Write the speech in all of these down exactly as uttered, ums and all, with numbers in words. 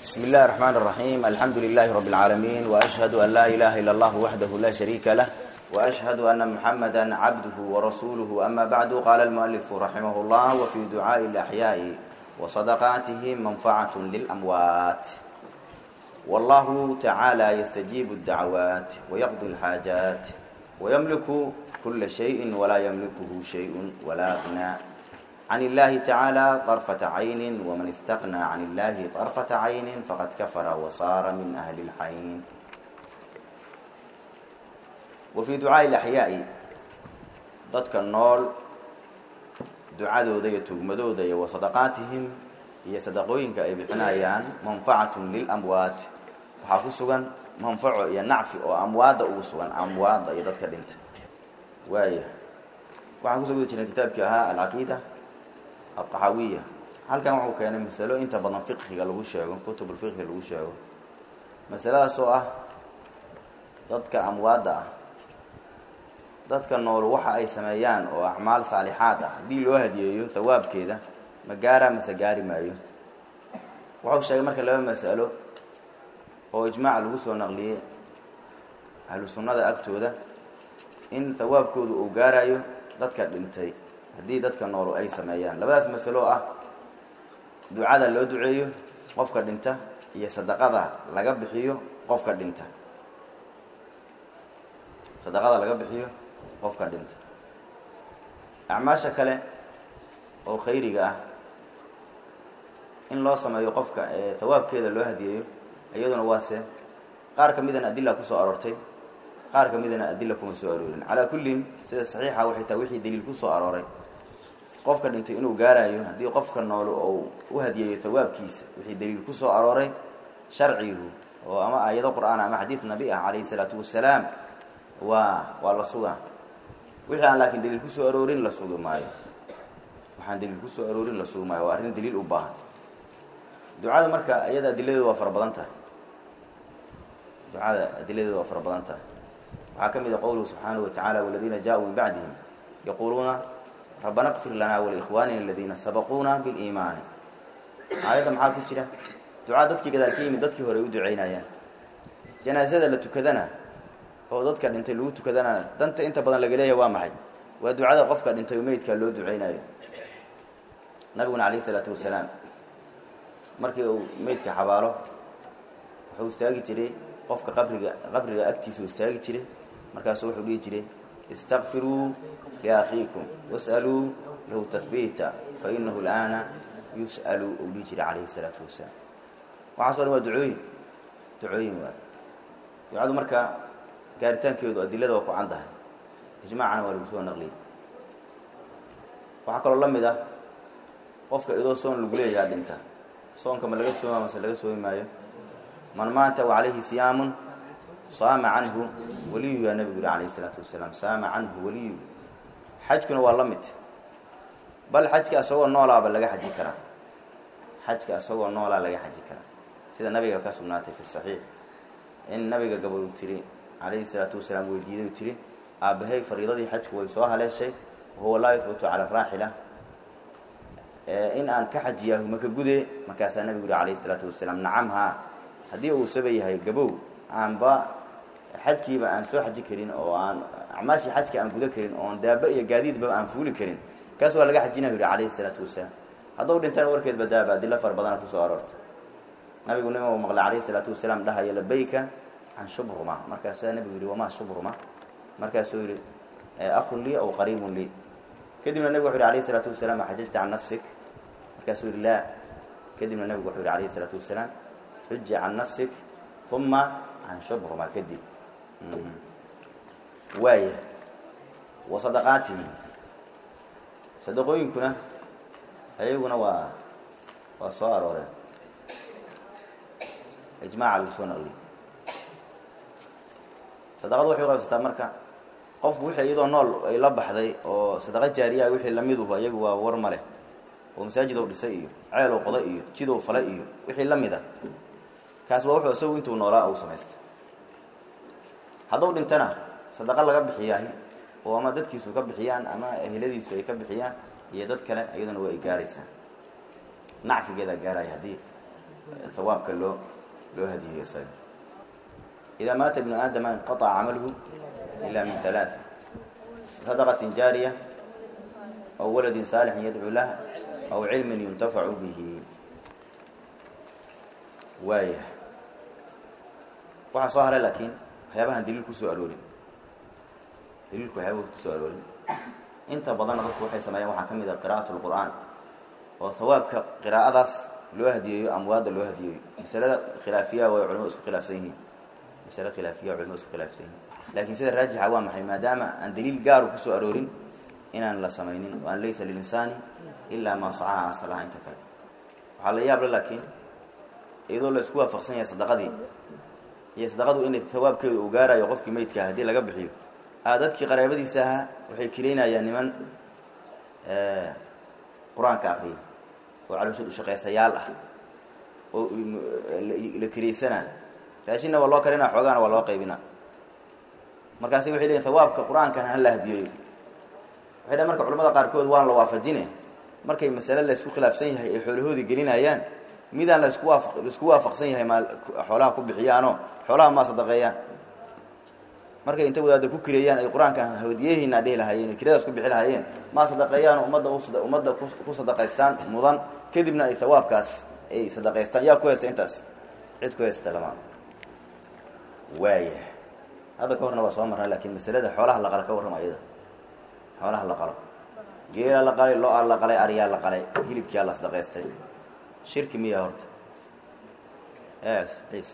بسم الله الرحمن الرحيم الحمد لله رب العالمين وأشهد أن لا إله إلا الله وحده لا شريك له وأشهد أن محمدا عبده ورسوله أما بعد قال المؤلف رحمه الله وفي دعاء الأحياء وصدقاتهم منفعة للأموات والله تعالى يستجيب الدعوات ويقضي الحاجات ويملك كل شيء ولا يملكه شيء ولا غنى عن الله تعالى طرفة عين ومن استغنى عن الله طرفة عين فقد كفر وصار من أهل الحين. وفي دعاء الأحياء ضدك النول دعاء ذي تجمدوا ذي وصدقاتهم هي صدقوين كأبنائيان منفعة للأموات وحافظوا منفعة ينعف أو أموات أوسوا أموات ضدك الدنت ويا وحافظوا ذي كتاب كها العقيدة الطحاوية هل كان وحو كان مسألة انت بدن فقه لو شيغو كتب الفقه لو شيغو مسألة سو ah dadka amwaada dadka nool waxa ay sameeyaan oo acmaal saalixaad ah hadii loo hadiyeeyo tawaabkeeda ma gaara ma sagaari maayo wuxuu sheegay marka laba mas'alo oo ijmaac lagu soo naqliyay ahlu sunnada agtooda in tawaabkoodu uu gaarayo dadka dhintay hadii dadka nool ay sameeyaan labadaas mas'alo ah ducada loo duceeyo qofka dhinta iyo sadaqada laga bixiyo qofka dhinta sadaqada laga bixiyo qofka dhinta acmaasha kale oo khayriga ah in loo sameeyo qofka ee tawaabkeeda loo hadiyeeyo iyaduna waase qaar kamidana adilla ku soo aroortay qaar kamidana adilla kuma soo aroorin ala kullin sida saxiixa waxay tahay wixii daliil ku soo arooray qofka dhintay inuu gaarayo hadii qofka nool oo u hadiyeeyo tawaabkiisa wixii daliil ku soo arooray sharciihu oo ama aayado quraan ama xadiis nabi ah kaleey salaatu wasalaam waa waa la sugaa wixii aan laakiin daliil ku soo aroorin la sugo maayo waxaan daliil ku soo aroorin la sugo maayo waa arrin daliil u baahan ducada marka ayada adiladeedu waa far badan tahay ducada adiladeedu waa far badan tahay waxa kamid ah qowluhu subhanahu wa ta'ala walladina jaa'u min ba'dihim yaquluna ربنا اغفر لنا ولإخواننا الذين سبقونا بالإيمان هذا maxaa ku jira ducaa dadkii gadaalkii dadkii hore u duceynayaan janaasada la tukadana oo dadka dhintay lagu tukadana danta inta badan laga leeyahay waa maxay waa ducada qofka dhintay meedka loo duceynayo nabiguna kaleey salaatu wasalaam markii uu meedka xabaalo wuxuu istaagi jiray qofka qabriga qabriga agtiisa istaagi jiray markaas wuxuu dhigi jiray استغفروا لأخيكم واسألوا له تثبيتا فإنه الآن يسأل أوليجر عليه الصلاة والسلام وعصر هو دعوين دعوين دعوه مركا قارتان كيودو أدلة وقو عندها إجماعنا والبسوة النغلية وحكى الله ماذا قفك إذا صون لقليه جاد انت صون كما لغا سوما مثلا لغا سوما مايو من مات وعليه صيام صام عنه ولي يا نبي عليه الصلاة والسلام صام عنه ولي حجكنا والله مت بل حجك أسوأ نولا بل لقى حجي كرا حجك أسوأ نولا لقى حجي كرا سيدا النبي كسبناته في الصحيح إن النبي قبل تري عليه الصلاة والسلام ويديده تري أبهي فريضة حجك ويسوها لا شيء وهو لا يثبت على الراحلة إن أن كحجيه مكجودة مكاس النبي عليه الصلاة والسلام نعمها هذه وسبيه هي قبو عن با حجكي بقى أن سو حجي كرين أو عن عماشي حجك أن جوده كرين أو عن دابة جديد بقى أن فول كرين كسوة لقى حجينا يقول عليه الصلاة والسلام هذا ودين تاني وركد بدابة دلة فربضنا في صارت نبي يقول لهم ومغلى عليه الصلاة والسلام لها يلبيك عن شبرمة مركز النبي يقول وما شبرمة مركز يقول أخ لي أو قريب لي كدم النبي يقول عليه الصلاة والسلام حججت عن نفسك مركز يقول لا كدم النبي يقول عليه الصلاة والسلام حج عن نفسك ثم عن شبرمة كدم وايه وصدقاته صدقوين كنا ايغنا وا وصار ولا اجماع السنه لي صدقه وحي قصتا marka qof wixii iyadoo nool ay la baxday oo sadaqa jaariya wixii lamidu ayagu waa war male oo masaajid oo dhisay iyo ceel oo qoday iyo jidoo fala iyo wixii lamida kaas waa wuxuu soo intuu noolaa oo sameystay haduu dhintana sadaqa laga bixiyaa oo ama dadkiisu ka bixiyaan ama eheladiisu ay ka bixiyaan iyo dad kale ayaduna way gaaraysaa nacfigeeda gaaray hadii ثوابك له له هديه يسال إذا مات ابن آدم انقطع عمله إلا من ثلاث: صدقة جارية أو ولد صالح يدعو له أو علم ينتفع به. وايه waxa soo haray laakiin waxyaabahan daliilku soo aroorin daliilku waxyaabaha ku soo aroorin inta badan dadku waxay sameeyaan waxa kamid ah qiraa'atul qur'aan oo thawaabka qiraa'adaas loo hadiyeeyo amwaada loo hadiyeeyo misalada khilaafiya oo culimadu isku khilaafsan yihiin misalada khilaafiya oo culimadu isku khilaafsan yihiin laakiin sida raajixa waa maxay maadaama aan daliil gaar ah ku soo aroorin inaan la sameeynin oo aan laysa lil insani illa ma sa'a asalaha inta kale waxa la yaab laakiin iyadoo la isku waafaqsan yahay sadaqadii iyo sadaqadu in thawaabkeedu uu gaarayo qofkii meydka hadii laga bixiyo aadadkii qaraabadiisa ah waxay kireynayaan niman ee quraanka aqriyo oo caloosha u shaqeystayaal ah oo la kireysana raashina waa loo karina xoogana waa loo qaybina markaas waxay leeyihiin thawaabka quraanka aan la hadiyo waxay marka culimada qaar kood waan la waafajinay markay mas'ala la isku khilaafsan yahay ee xoolahoodi gelinayaan midaan la isku waafaq isku waafaqsan yahay maal xoolaha ku bixiyaano xoolaha ma sadaqeeyaan markay inta wadaad ku kireeyaan ay quraanka hawdiyeeyina dheelahaayeen kireedas ku bixi lahaayeen ma sadaqeeyaan umada umada ku sadaqeystaan mudan kadibna ay thawaabkaas ay sadaqeystaan yaa ku heesta intaas cid ku heesta lama waaya hada ka horna waa soo maray laakiin mas'alada xoolaha la qala ka warramayada xoolaha la qalo geela la qalay loo la qalay ariya la qalay hilibkiya la sadaqeystay shirki miya horta yes yes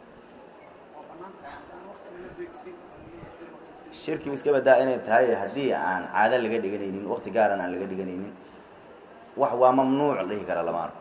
shirki iska badaa inay tahay hadii aan caada laga dhiganaynin waqti gaaran aan laga dhiganaynin wax waa mamnuuc dhihi kara lama arko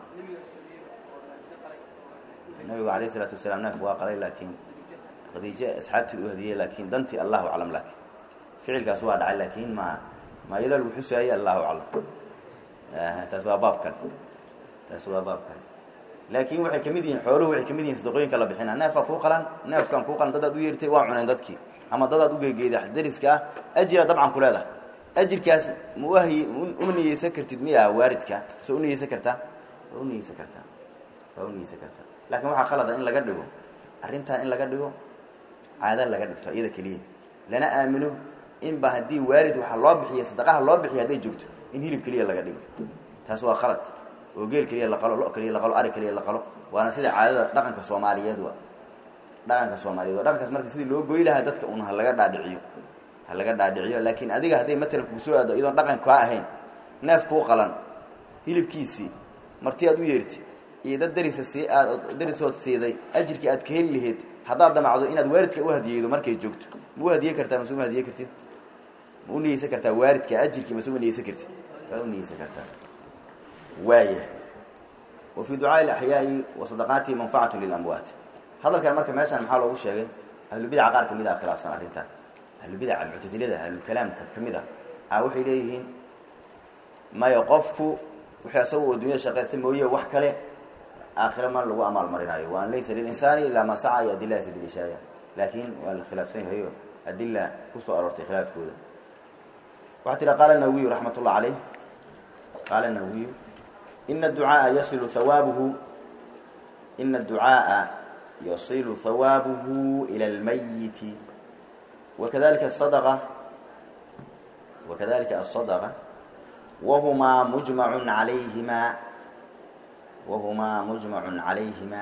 nabiga alayhi salatu wasalaam naaf waa qalay laakiin qadiija asxaabtii u hadiyay laakiin danti Allahu a'lam lak ficilkaas waa dhacay laakiin ma ma yadal wuxuu Allahu a'lam ah taas waa baabkan taas waa baabkan laakiin waxay kamid yihiin xooluhu waxay kamid yihiin sadaqooyinka la bixina neefka ku qalan neefkan ku qalan dad u yeertay waa cuneen dadkii ama dad u geegeeday dariska ajira dabcan ku leedahay ajirkaas muwahi umniyeysa kartid miya waaridka soo umniyeysa kartaa umniyeysa kartaa umniyeysa kartaa laakiin waxa qalad in laga dhigo arinta in laga dhigo caada laga dhigto iyada kaliya lana aamino in ba hadii waarid waxa loo bixiyo sadaqaha loo bixiyo haday joogto in hilib kaliya laga dhigo taas waa qalad oo geel kaliya la qalo lo kaliya la qalo ari kaliya la qalo waana sida caadada dhaqanka Soomaaliyeed waa dhaqanka Soomaaliyeed dhaqankaas markii sidii loo gooy lahaa dadka una laga dhaadhiciyo ha laga dhaadhiciyo laakiin adiga haday matala ku soo aado iyadoo dhaqan ka ahayn neef ku qalan hilibkiisi martii aad u yeertay iyo dad darisa si aad darisood siiday ajirkii aad ka heli lahayd hadaa damacdo inaad waaridka u hadiyeedo markay joogto muu hadiye kartaa masuu hadiye kartid muu niyeysan kartaa waaridka ajirkii masuu niyeysan kartid waa niyeysan kartaa وايه وفي دعاء الاحياء وصدقاته منفعه للاموات هذا كان marka meeshan maxaa loogu sheegay ahlu bid'a qaar kamid ah khilaafsan arinta ahlu bid'a al-mu'tazilada ahlu kalam kamid ah waxay leeyihiin ma yaqafku waxa soo dunya shaqaystay mooyee wax kale aakhira ma lagu amal marinayo waan laysa lil insani illa ma sa'a ya dillah sidil shaya laakiin wal khilaafsan hayo adilla ku soo aroortay khilaafkooda waxa tira qala nawawi rahmatullah alayh qala nawawi إن الدعاء يصل ثوابه إن الدعاء يصل ثوابه إلى الميت وكذلك الصدقة وكذلك الصدقة وهما مجمع عليهما وهما مجمع عليهما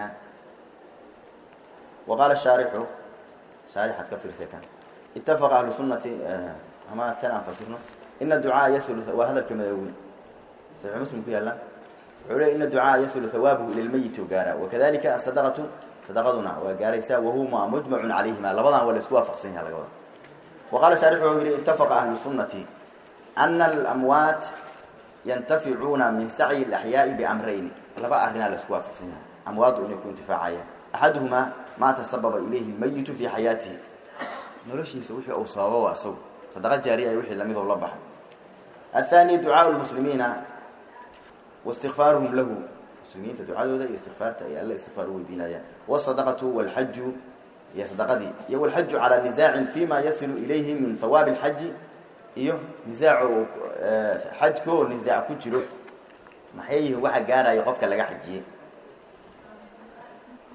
وقال الشارح شارح كفر سكن اتفق أهل السنة أما تنافسنا إن الدعاء يصل وهذا كما يقول سيد مسلم فيها الله على إن الدعاء يصل ثوابه إلى الميت وقارا وكذلك الصدقة صدقتنا وقاريسا وهما مجمع عليهما لبضا ولا اسكوا فقسينها لقوا وقال شارحه اتفق أهل السنة أن الأموات ينتفعون من سعي الأحياء بأمرين لبا أرنا لاسكوا فقسينها أموات أن يكون انتفاعيا أحدهما ما تسبب إليه الميت في حياته نلوش يسوي أو صواب وأصو صدقة جارية يوحي لم يضل بحر الثاني دعاء المسلمين واستغفارهم له مسلمين تدعوا ذا استغفار يا الله استغفار ويدينايا والصدقه والحج يا صدقتي يا والحج على نزاع فيما يصل اليه من ثواب الحج ايوه نزاع حج كو نزاع ku jiro maxay waxa gaaraya qofka laga xajiye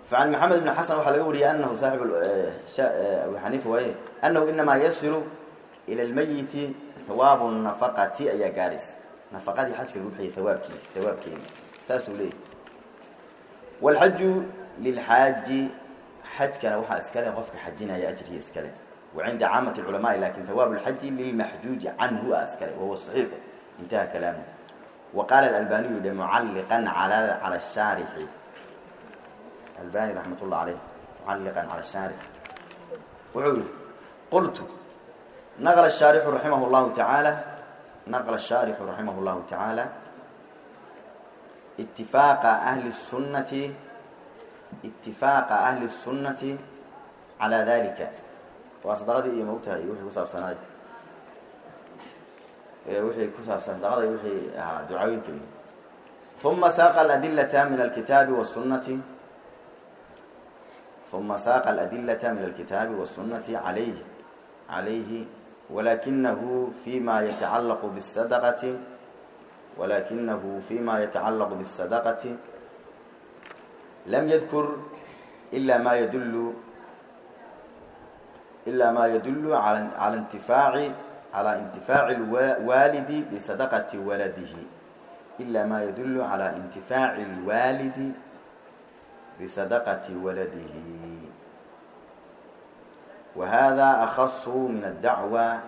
فعن محمد بن حسن وحلا يقول أنه صاحب أبو حنيفة وإيه أنه إنما يصل إلى الميت ثواب النفقة أي جالس نفقة حج كالوبحي ثواب كيس ثواب كيس ساسو ليه والحج للحاج حج كان وحى اسكاله غفك حجنا يا أجره اسكاله وعند عامة العلماء لكن ثواب الحج للمحجوج عنه اسكاله وهو الصحيح انتهى كلامه. وقال الألباني معلقا على على الشارح الألباني رحمة الله عليه معلقا على الشارح وعود قلت نقل الشارح رحمه الله تعالى نقل الشارح رحمه الله تعالى اتفاق أهل السنة اتفاق أهل السنة على ذلك وأصدقائي يموتها يوحي كساب سنة يوحي كساب سنة دقائي يوحي دعاوين كبير ثم ساق الأدلة من الكتاب والسنة ثم ساق الأدلة من الكتاب والسنة عليه عليه ولكنه فيما يتعلق بالصدقة ولكنه فيما يتعلق بالصدقة لم يذكر إلا ما يدل إلا ما يدل على على انتفاع على انتفاع الوالد بصدقة ولده إلا ما يدل على انتفاع الوالد بصدقة ولده وهذا أخص من الدعوة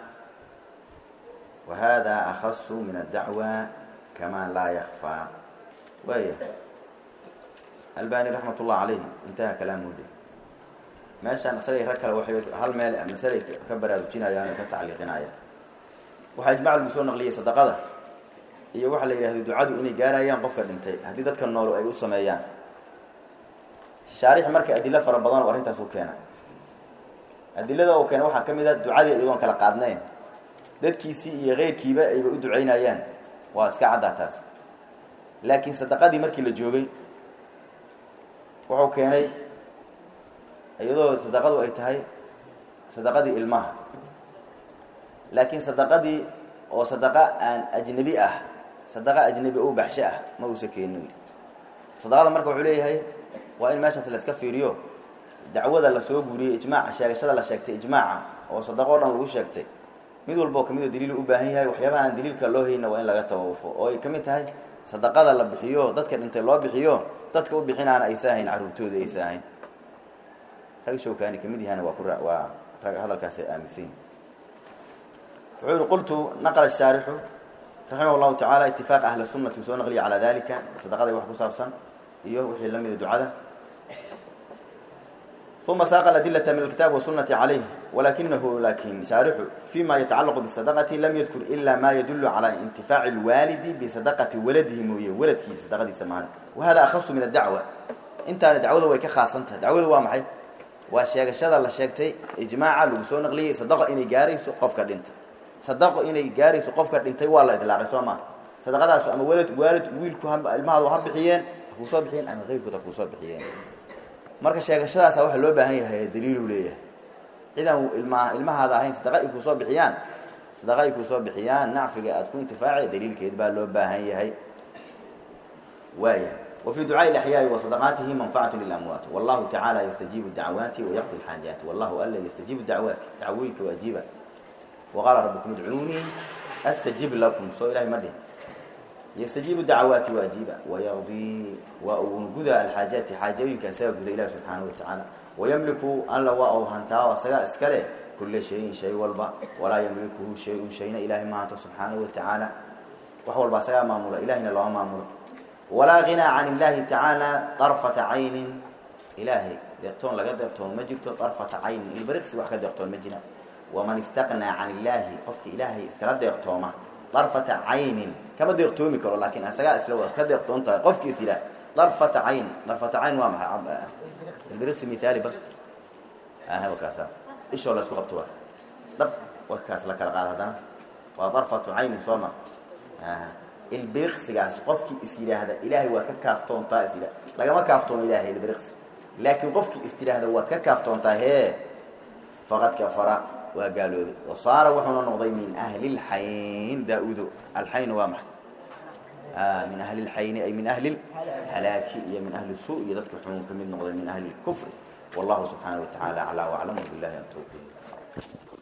وهذا أخص من الدعوة كما لا يخفى. وهي الباني رحمة الله عليه انتهى كلامه ده ماشي أنا سألي ركلا وحي هل مال مسألة كبر أدوتينا يعني كتعليقنا آية وحيجمع المسؤول نقلية صدقة هي واحد اللي يرهد دعاء إني جارا يان قفك الانتهي هديدتك النور أي أصلا أيام الشارح مركز أدلة فربضان وأرنتها سوكينا أدلة ده وكان واحد كم ده دعاء أيضا كلا قادنين دد كيسي غير كيبا يبقوا دعين أيام واسكع عداتاس لكن صدقة دي مركز للجوجي وحو كيني أيضا صدقة أي تهي صدقة دي المها لكن صدقة دي أو صدقة أن أجنبية صدقة أجنبي أو بحشة ما هو سكين صدقة مركب عليه هي وإن ماشى في الأسكف يريو دعوة الله سوق وري إجماع شاك شذا الله شاكت إجماع أو صدقة الله لو شاكت ميدو البوك ميدو دليل أباهي هاي وحيابها عن دليل كالله هنا وإن لقى توفوا أو كميت هاي صدقة الله بحيوه ضدك أنت الله بحيوه ضدك أبحين عن أيساهين عروتو ذي أيساهين هاي شو كان كميدي هنا وقرأ وهذا الكاس آمسين. قلت نقل الشارح رحمه الله تعالى اتفاق أهل السنة ونغلي على ذلك صدقة وحكو صابسا إيوه وحي لم يدعى ثم ساق الأدلة من الكتاب والسنة عليه ولكنه لكن شارح فيما يتعلق بالصدقة لم يذكر إلا ما يدل على انتفاع الوالد بصدقة ولده مويه ولده صدقة سمان وهذا أخص من الدعوة انت دعوة ويك خاصنتها دعوة وامحي واشياء شذا الله شيكتي إجماع لو نغلي صدقة إني جاري سقف كدنت صدقوا إني جاري سقف كدنتي والله إطلاق سوما صدقة أما ولد والد ويلكو هم الماضي وهم بحيان هو صابحين أنا غير كتك هو صابحين marka sheegashadaas waxa loo baahan yahay daliil u leeyahay idan ilma ilma hada ahayn sadaqay ku soo bixiyaan sadaqay ku soo bixiyaan nacfiga aad ku intifaaci daliilkeed baa loo baahan yahay waaya وفي دعاء الأحياء وصدقاته منفعة للأموات والله تعالى يستجيب الدعوات ويقضي الحاجات والله ألا يستجيب الدعوات دعويك وأجيبك وقال ربكم ادعوني أستجيب لكم سو إلهي مده يستجيب الدعوات واجبا ويقضي وأنقذ الحاجات حاجوينك سيقضي إله سبحانه وتعالى ويملك أن لو أوهنتا وسقى اسكله كل شيء شيء والبا ولا يملكه شيء شيء إله ما سبحانه وتعالى وهو البصير مامور إلهنا الله مامور ولا غنى عن الله تعالى طرفة عين إلهي يقتون لقد يقتون مجرد طرفة عين البركس وحكد يقتون مجنا ومن استغنى عن الله قفك إلهي استرد يقتوما طرفة عين كما دي يقتومي كرو لكن أسقاء إسلوه كد يقتون قفك إسلا طرفة عين طرفة عين وامها البركس مثالي بقى آه وكاسا إيش والله سوى قبطوها طب وكاس لك الغاد هذا وطرفة عين سوما آه البركس قاس قفك إسلا هذا إلهي وككافتون تا إسلا لقد ما كافتون إلهي البركس لكن قفك إسلا هذا وككافتون تا هي فقد كفر وقالوا وصار وحنا نقضي من أهل الحين داود الحين وامح آه من أهل الحين أي من أهل الهلاك هي من أهل السوء يذكر حموم كمن نقضي من أهل الكفر والله سبحانه وتعالى على وأعلم بالله أن توفيق